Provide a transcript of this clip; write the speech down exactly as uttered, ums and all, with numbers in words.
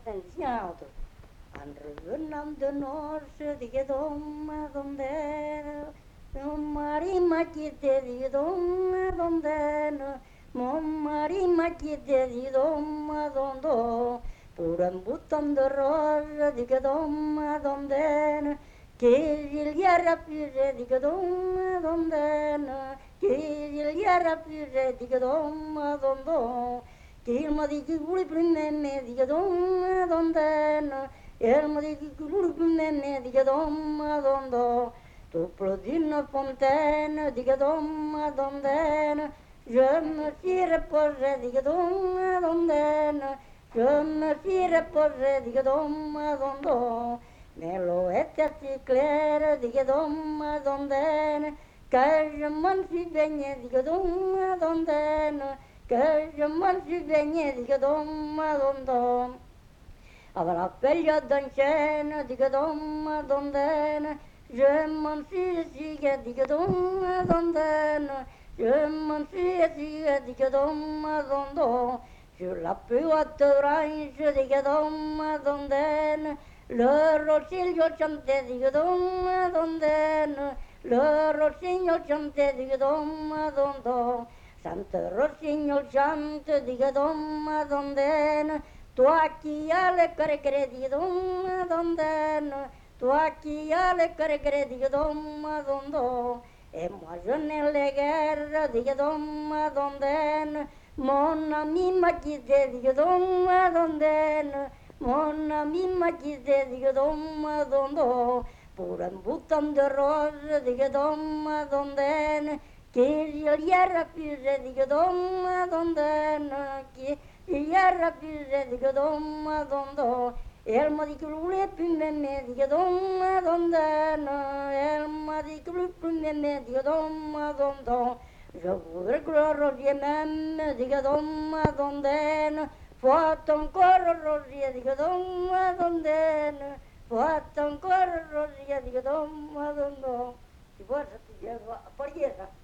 Ensinado. Andrevânam de noche, diga doma, donde no marima kite di doma, donde no mo marima kite di doma, dondo puran butam de rosa, diga doma, donde no che il yarra pire, diga doma, donde no che il yarra pire, diga doma, dondo che il madichi guli prime, diga doma, donde no Elmadi gulubne diga domma dondo, tu plodino fontaine diga domma dondene, je me suis reposé diga domma dondene, je me suis reposé diga domma dondo, nelo était si clair diga domma dondene, que je m'en suis baigné diga domma dondene, que je m'en suis baigné diga domma dondo. Avrà pelle d'encena, diga domma dondena, je m'en suis siga, diga domma dondena, je m'en suis siga, diga domma dondo, sur la plus haute branche, diga domma dondena, le rossiglio chantait, diga domma dondena, le rossiglio chantait, diga domma dondo, Santa rossignol chante, diga domma dondena, toi qui as le cœur crédit dom donne, toi qui as le cœur crédit dom dondo, et moi je n'ai les guerres dit dom donne, mon ami m'a quitté dit dom donne, mon ami m'a quitté dit dom dondo, pour un bouton de rose dit dom donne, qu'il y a refusé dit dom donne, qui Yarra pise diga domma dondo, elma di culule pinne diga domma dondana, elma di culule pinne diga domma dondo, je voudrais que rosier même diga domma dondana, faut encore rosier diga domma dondana, faut encore rosier diga domma dondo. Tu vois, ça, tu viens, pas dire ça.